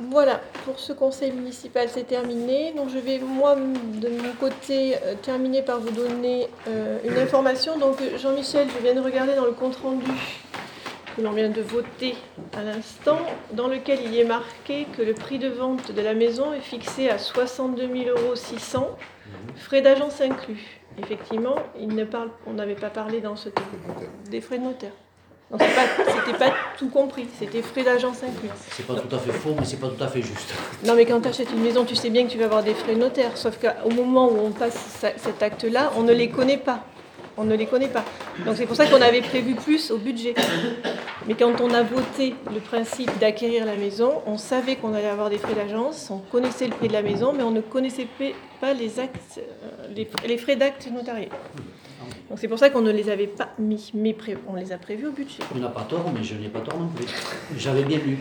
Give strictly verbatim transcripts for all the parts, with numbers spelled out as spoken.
Voilà, pour ce conseil municipal, c'est terminé. Donc je vais, moi, de mon côté, euh, terminer par vous donner euh, une information. Donc Jean-Michel, je viens de regarder dans le compte-rendu que l'on vient de voter à l'instant, dans lequel il y est marqué que le prix de vente de la maison est fixé à soixante-deux mille euros six cents, frais d'agence inclus. Effectivement, il ne parle, on n'avait pas parlé dans ce texte des frais de notaire. Donc ce n'était pas tout compris, c'était frais d'agence inclus. C'est pas tout à fait faux, mais c'est pas tout à fait juste. Non, mais quand tu achètes une maison, tu sais bien que tu vas avoir des frais de notaire, sauf qu'au moment où on passe cet acte-là, on ne les connaît pas. On ne les connaît pas. Donc c'est pour ça qu'on avait prévu plus au budget. Mais quand on a voté le principe d'acquérir la maison, on savait qu'on allait avoir des frais d'agence, on connaissait le prix de la maison, mais on ne connaissait pas les, actes, les, les frais d'actes notariés. Donc c'est pour ça qu'on ne les avait pas mis, mais pré- on les a prévus au budget. Tu n'as pas tort, mais je n'ai pas tort non plus. J'avais bien lu.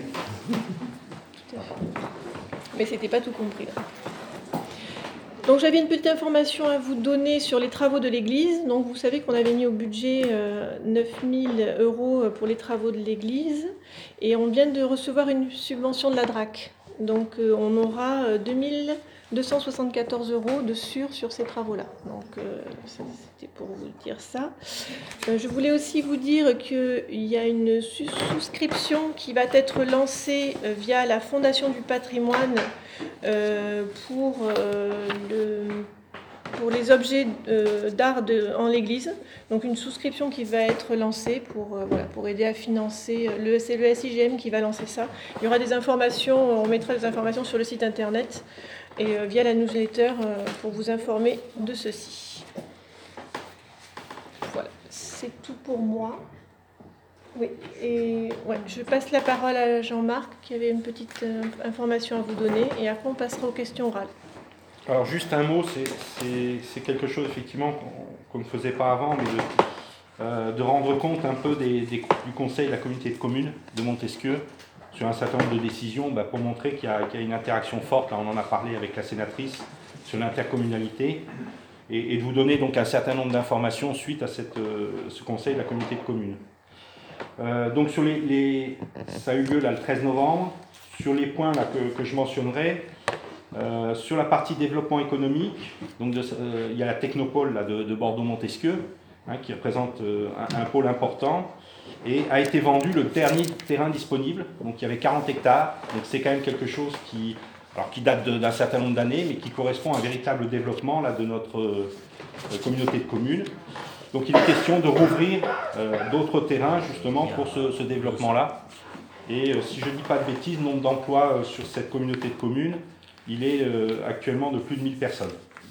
Mais c'était pas tout compris là. Donc j'avais une petite information à vous donner sur les travaux de l'église. Donc vous savez qu'on avait mis au budget euh, neuf mille euros pour les travaux de l'église et on vient de recevoir une subvention de la D R A C. Donc euh, on aura euh, deux mille deux cent soixante-quatorze euros de sur sur ces travaux-là. Donc euh, ça, c'était pour vous dire ça. Euh, je voulais aussi vous dire qu'il y a une sus- souscription qui va être lancée euh, via la Fondation du patrimoine euh, pour, euh, le, pour les objets euh, d'art de, en l'église. Donc une souscription qui va être lancée pour, euh, voilà, pour aider à financer. Le, c'est le S I G M qui va lancer ça. Il y aura des informations, on mettra des informations sur le site internet et euh, via la newsletter euh, pour vous informer de ceci. Voilà, c'est tout pour moi. Oui, et ouais, je passe la parole à Jean-Marc qui avait une petite euh, information à vous donner et après on passera aux questions orales. Alors juste un mot, c'est, c'est, c'est quelque chose effectivement qu'on, qu'on ne faisait pas avant, mais de, euh, de rendre compte un peu des, des, du conseil de la communauté de communes de Montesquieu sur un certain nombre de décisions bah, pour montrer qu'il y, a, qu'il y a une interaction forte, là on en a parlé avec la sénatrice, sur l'intercommunalité, et, et de vous donner donc un certain nombre d'informations suite à cette, euh, ce conseil de la communauté de communes. Euh, donc sur les, les, ça a eu lieu là, le treize novembre. Sur les points là, que, que je mentionnerai, euh, sur la partie développement économique, donc de, euh, il y a la technopole là, de, de Bordeaux-Montesquieu, hein, qui représente euh, un, un pôle important, et a été vendu le dernier terrain disponible. Donc il y avait quarante hectares, donc c'est quand même quelque chose qui, alors, qui date de, d'un certain nombre d'années, mais qui correspond à un véritable développement là, de notre euh, communauté de communes. Donc il est question de rouvrir euh, d'autres terrains justement pour ce, ce développement-là. Et euh, si je ne dis pas de bêtises, le nombre d'emplois euh, sur cette communauté de communes, il est euh, actuellement de plus de mille personnes.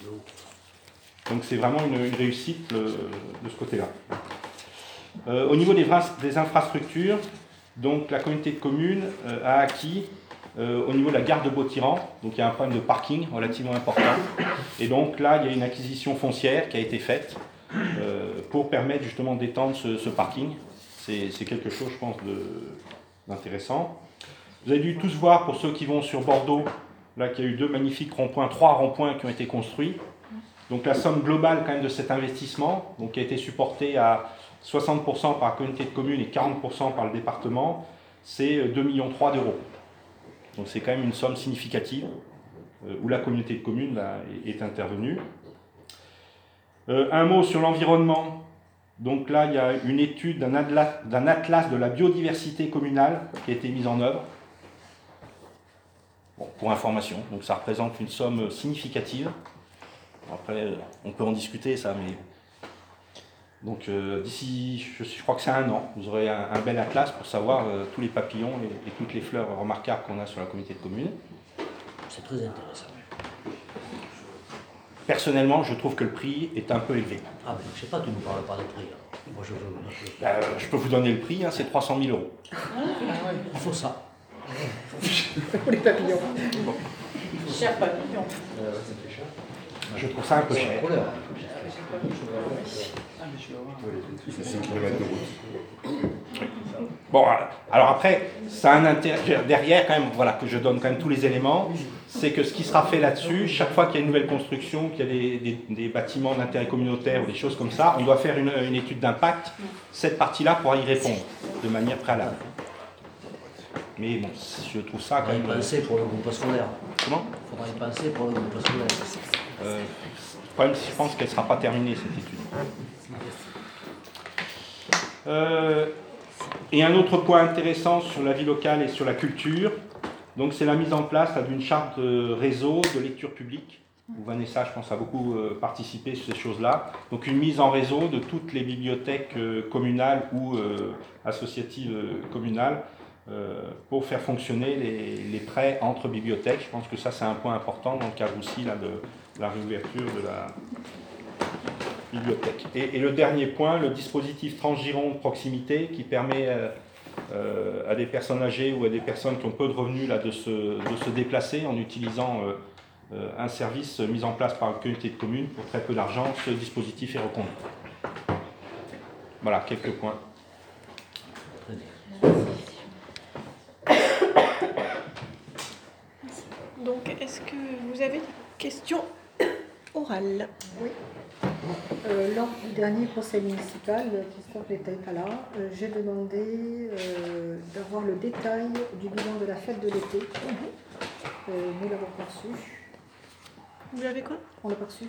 Donc c'est vraiment une, une réussite euh, de ce côté-là. Euh, au niveau des, des infrastructures, donc la communauté de communes euh, a acquis euh, au niveau de la gare de Bautiran, donc il y a un problème de parking relativement important. Et donc là, il y a une acquisition foncière qui a été faite Euh, pour permettre justement d'étendre ce, ce parking. C'est, c'est quelque chose, je pense, de, d'intéressant. Vous avez dû tous voir, pour ceux qui vont sur Bordeaux, là qu'il y a eu deux magnifiques ronds-points, trois ronds-points qui ont été construits. Donc la somme globale quand même de cet investissement, donc, qui a été supporté à soixante pour cent par la communauté de communes et quarante pour cent par le département, c'est deux virgule trois millions d'euros. Donc c'est quand même une somme significative euh, où la communauté de communes là, est, est intervenue. Euh, un mot sur l'environnement. Donc là, il y a une étude d'un atlas, d'un atlas de la biodiversité communale qui a été mise en œuvre. Bon, pour information, donc ça représente une somme significative. Après, on peut en discuter, ça, mais... Donc euh, d'ici, je, je crois que c'est un an, vous aurez un, un bel atlas pour savoir euh, tous les papillons et, et toutes les fleurs remarquables qu'on a sur la communauté de communes. C'est très intéressant. Personnellement, je trouve que le prix est un peu élevé. Ah ben, je sais pas, tu ne me parles pas de prix. Hein. Moi, je, je, je... Euh, je peux vous donner le prix, hein, c'est trois cent mille euros. Il faut ça. Pour les papillons. Bon. Cher papillon. Je trouve ça un peu cher. Bon, alors après, ça a un intérêt derrière quand même, voilà, que je donne quand même tous les éléments, c'est que ce qui sera fait là-dessus, chaque fois qu'il y a une nouvelle construction, qu'il y a des, des, des bâtiments d'intérêt communautaire ou des choses comme ça, on doit faire une, une étude d'impact. Cette partie-là pourra y répondre de manière préalable. Mais bon, je trouve ça Il quand faudrait y même... penser pour le groupe scolaire. Comment ? Il faudra y penser pour le groupe scolaire. euh, Le problème, je pense qu'elle ne sera pas terminée, cette étude. Euh, et un autre point intéressant sur la vie locale et sur la culture, donc c'est la mise en place là, d'une charte de réseau de lecture publique, où Vanessa, je pense, a beaucoup euh, participé sur ces choses-là. Donc une mise en réseau de toutes les bibliothèques euh, communales ou euh, associatives euh, communales euh, pour faire fonctionner les, les prêts entre bibliothèques. Je pense que ça, c'est un point important dans le cadre aussi là, de, de la réouverture de la bibliothèque. Et, et le dernier point, le dispositif Transgiron de proximité qui permet euh, euh, à des personnes âgées ou à des personnes qui ont peu de revenus là, de, se, de se déplacer en utilisant euh, euh, un service mis en place par une communauté de communes pour très peu d'argent. Ce dispositif est reconduit. Voilà, quelques points. Donc, est-ce que vous avez des questions orales ? Oui. Euh, lors du dernier conseil municipal, Christophe n'était pas là, euh, j'ai demandé euh, d'avoir le détail du bilan de la fête de l'été. Euh, nous l'avons pas reçu. Vous l'avez quoi ? On l'a pas reçu.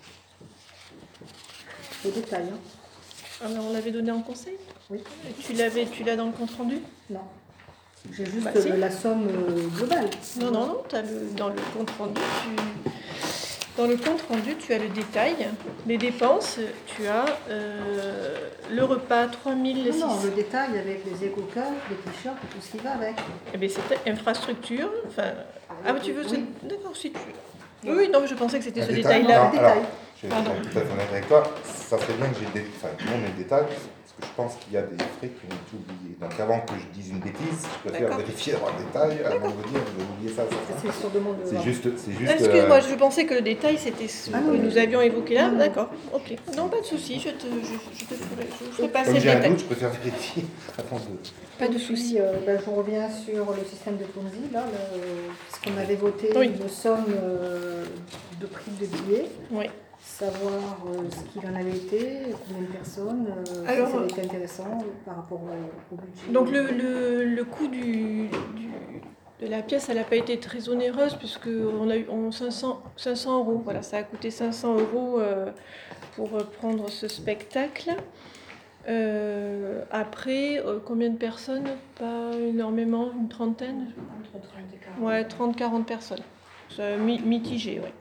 Le détail, hein. Ah, mais on l'avait donné en conseil ? Oui. Et tu l'avais, tu l'as dans le compte rendu ? Non. J'ai juste Bah, si. euh, la somme euh, globale. Non, non, non, t'as le, dans le compte rendu, tu, dans le compte rendu, tu as le détail. Les dépenses, tu as euh, le repas trois mille six cents. Non, non, le détail avec les éco-cups, les t-shirts et tout ce qui va avec. Eh bien, c'était infrastructure. Enfin, ah, mais tu veux... Oui. c'est- D'accord, si tu... Oui, oui, non, mais je pensais que c'était Un ce détail, détail-là. non, Le alors, détail. je vais Pardon. être tout à fait honnête avec toi, ça serait bien que j'ai des, enfin, tout le monde ait le détail, parce que je pense qu'il y a des frais qui ont été oubliés. Donc avant que je dise une bêtise, je préfère D'accord. vérifier d'avoir le détail avant de vous dire vous avez oublié ça, ça, ça. C'est sur demande de... C'est juste, c'est juste. Excuse-moi, euh, je pensais que le détail, c'était ce Ah que non, nous mais- avions évoqué là. Non, non. D'accord, ok. Non, pas de souci, je te, je, je te ferai, je ferai passer Comme le j'ai un détail. doute, je préfère vérifier avant de. Pas de Puis, souci. euh, ben, je reviens sur le système de Ponzi, là, le- parce qu'on avait voté Oui. une somme euh, de prix de billets, Oui. savoir euh, ce qu'il en avait été, combien de personnes, euh, Alors, si ça avait été intéressant par rapport au, au budget. Donc le, le, le coût du, du- de la pièce, elle n'a pas été très onéreuse puisque on a eu on, cinq cents, cinq cents euros. Voilà, ça a coûté cinq cents euros euh, pour euh, prendre ce spectacle. Euh, après, euh, combien de personnes ? Pas énormément, une trentaine. Entre trente et quarante. Ouais, trente quarante personnes. C'est mi- mitigé, ouais.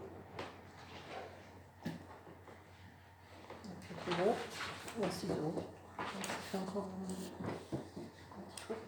sept euros, ou à six euros. Donc, ça fait encore un, un petit peu.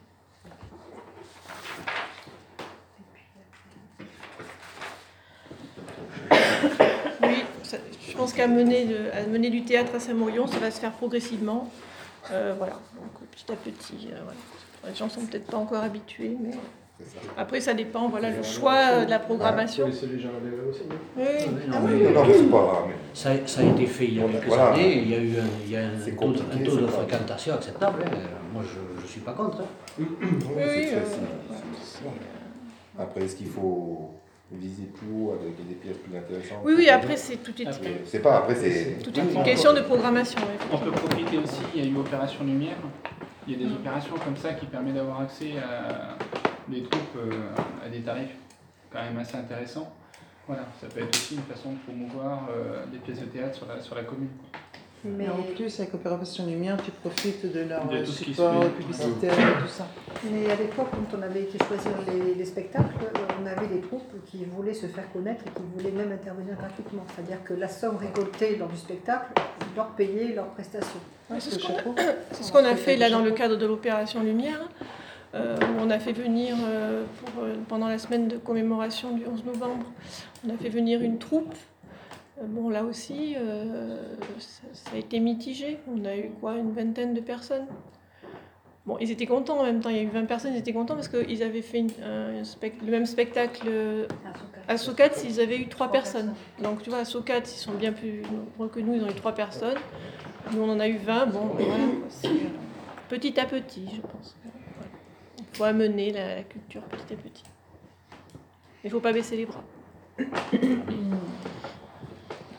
Et puis, Oui, ça- je pense qu'à mener, le- à mener du théâtre à Saint-Maurion, ça va se faire progressivement. Euh, voilà, donc petit à petit. euh, voilà. Les gens sont peut-être pas encore habitués, mais C'est ça. après ça dépend, voilà, le choix euh, de la programmation. Faut laisser les gens rêver aussi. Oui, Oui, non, ah mais- oui, Non, mais c'est pas grave. Mais... Ça, ça a été fait il y a Voilà. quelques années, il y a eu un, il y a un C'est taux, de- compliqué, un taux de c'est pas- fréquentation acceptable. hein. Moi, je ne suis pas contre. hein. Oui, oui, c'est- euh, c'est- c'est- bon. Après, est-ce qu'il faut viser plus haut avec des pièces plus intéressantes? oui, oui, après c'est tout est, Après, C'est pas, après, c'est. tout est une question de programmation. oui, On peut effectivement. profiter aussi, il y a eu Opération Lumière. Il y a des opérations comme ça qui permettent d'avoir accès à des troupes euh, à des tarifs quand même assez intéressants. Voilà, ça peut être aussi une façon de promouvoir euh, des pièces de théâtre sur la, sur la commune. Mais Mais en plus, avec Opération Lumière, tu profites de leur De tout ce qui se support fait. publicitaire et tout ça. Mais à l'époque, quand on avait été choisir les, les spectacles, euh, on avait des troupes qui voulaient se faire connaître et qui voulaient même intervenir gratuitement. C'est-à-dire que la somme récoltée lors du spectacle leur payait leurs prestations. Ouais, c'est ce Le qu'on a- chapeau. c'est ce qu'on a fait là dans le cadre de l'opération Lumière, euh, où on a fait venir, euh, pour, euh, pendant la semaine de commémoration du onze novembre, on a fait venir une troupe. Euh, Bon, là aussi, euh, ça, ça a été mitigé. On a eu quoi, une vingtaine de personnes. Bon, ils étaient contents en même temps. Il y a eu vingt personnes, ils étaient contents parce qu'ils avaient fait une- un spec- le même spectacle euh, à Socat, ils avaient eu trois personnes. Donc, tu vois, à Socat, ils sont bien plus nombreux que nous, ils ont eu trois personnes. Nous, on en a eu vingt. Bon, voilà, quoi, c'est, euh, petit à petit, je pense. Voilà. Il faut amener la, la culture petit à petit. Il ne faut pas baisser les bras.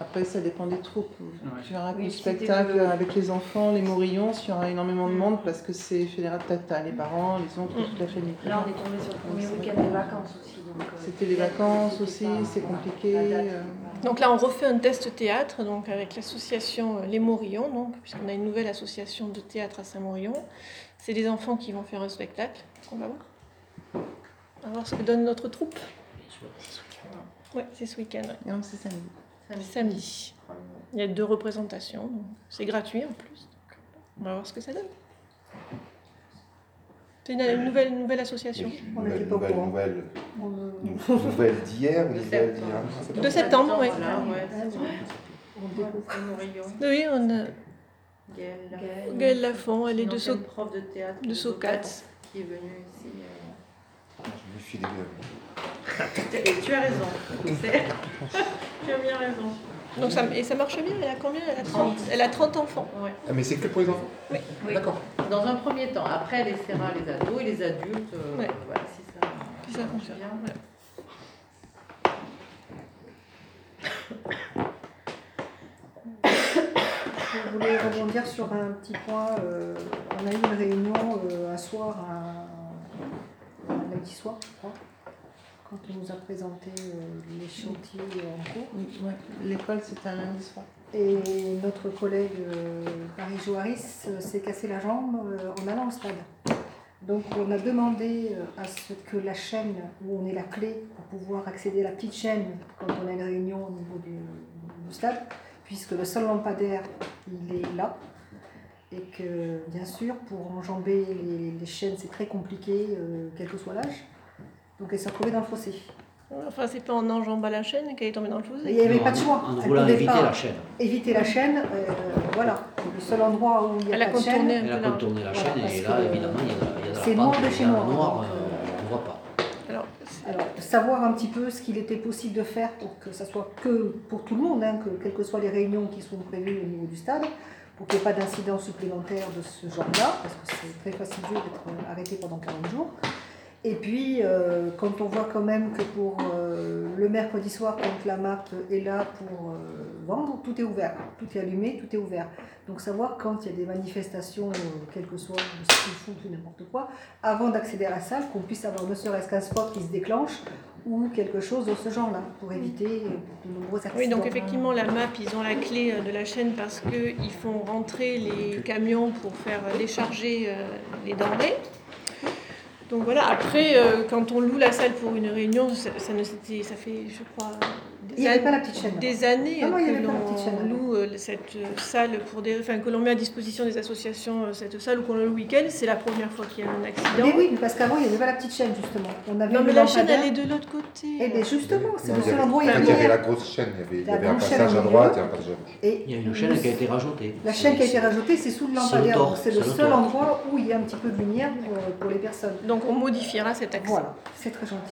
Après, ça dépend des troupes. Ouais. Tu verras que Oui, le c'était spectacle le- avec les enfants, les Morillons, il y aura énormément de monde parce que c'est fédéral tata, les parents, les oncles, toute la famille. Là, on est tombé sur le premier week-end des vacances aussi. donc, euh, C'était les vacances aussi, c'est compliqué. la date, euh. Donc là, on refait un test théâtre donc avec l'association euh, Les Morillons, donc, puisqu'on a une nouvelle association de théâtre à Saint-Morillon. C'est des enfants qui vont faire un spectacle. On va voir. On va voir ce que donne notre troupe. Ouais, c'est ce week-end, ouais. Et donc, c'est samedi. Samedi. Il y a deux représentations, donc c'est gratuit en plus. Donc, on va voir ce que ça donne. C'est une, une nouvelle, une nouvelle association. On Nouvelle, n'était pas au nouvelle, courant. nouvelle, On, nouvelle d'hier ou De nouvelle septembre. d'hier De septembre, oui. Voilà, ouais. on découvre. Morillon, Oui, on a Gaëlle, Gaëlle Lafont, elle est une de, ancienne So- prof de théâtre de Socat. qui est venue ici. euh. Je lui suis des Et tu as raison. C'est- tu as bien raison. Donc ça, et ça marche bien, elle a combien elle a, trente, elle a trente enfants. Ouais. Ah, mais c'est que pour les enfants Oui. D'accord. Dans un premier temps. Après, elle essaiera les ados et les adultes. euh, Ouais. voilà, si ça, Si ça fonctionne. bien. Voilà. Je voulais rebondir sur un petit point. euh, on a eu une réunion euh, un soir, un, un lundi soir, je crois, quand on nous a présenté euh, les chantiers en cours. Oui, ouais. L'école, c'était un lundi soir. Et notre collègue euh, Paris Joaris euh, s'est cassé la jambe euh, en allant au stade. Donc on a demandé euh, à ce que la chaîne où on est la clé pour pouvoir accéder à la petite chaîne quand on a une réunion au niveau du, du stade, puisque le seul lampadaire il est là, et que bien sûr pour enjamber les, les chaînes c'est très compliqué, euh, quel que soit l'âge. Donc elle s'est retrouvée dans le fossé. Enfin, c'est pas en enjambant la chaîne qu'elle est tombée dans le Et fossé. il n'y avait Non, pas de choix. En Elle voulant pouvait éviter pas la chaîne. éviter la chaîne, euh, voilà. Le seul endroit où il n'y a Elle a pas de chaîne, contourné un Elle a peu la... contourné la Voilà, chaîne parce et que là, évidemment, il y a, il y a de la c'est noir pente, de il y chez a noir, noir, donc, euh, euh, on ne voit pas. Alors, Alors, savoir un petit peu ce qu'il était possible de faire pour que ça soit que pour tout le monde, hein, que quelles que soient les réunions qui sont prévues au niveau du stade, pour qu'il n'y ait pas d'incidents supplémentaires de ce genre-là, parce que c'est très fastidieux d'être arrêté pendant quarante jours. Et puis, euh, quand on voit quand même que pour euh, le mercredi soir, quand la map est là pour euh, vendre, tout est ouvert, tout est allumé, tout est ouvert. Donc savoir quand il y a des manifestations, euh, quel que soit, ce qu'ils font, tout n'importe quoi, avant d'accéder à la salle, qu'on puisse avoir ne serait-ce qu'un spot qui se déclenche ou quelque chose de ce genre-là, pour éviter de nombreux accidents. oui, donc effectivement, la map, ils ont la clé euh, de la chaîne parce qu'ils font rentrer les camions pour faire euh, décharger euh, les denrées. Donc voilà, après, euh, quand on loue la salle pour une réunion, ça, ça, ne, c'était- ça fait, je crois, Il des, n'y avait an- pas la petite chaîne. des années Ah non, il y que avait pas la petite chaîne, l'on non. loue euh, cette euh, salle pour des, enfin, que l'on met à disposition des associations euh, cette salle ou qu'on la loue le week-end. C'est la première fois qu'il y a un accident. Mais oui, parce qu'avant, il n'y avait pas la petite chaîne, justement. On avait Non, le mais la chaîne, lampadaire. elle est de l'autre côté. Eh bien, justement, c'est Non, le il y seul avait- endroit où il y Il avait y avait rien. la grosse chaîne, il y avait, il y La avait un grande chaîne passage au à milieu. droite et un passage à gauche. Et Il y a une chaîne qui a été rajoutée. la chaîne qui a été rajoutée, c'est sous le C'est le lampadaire. tort, Donc c'est le c'est le seul tort. endroit où il y a un petit peu de lumière pour, pour les personnes. Donc on modifiera cet accès. Voilà, c'est très gentil.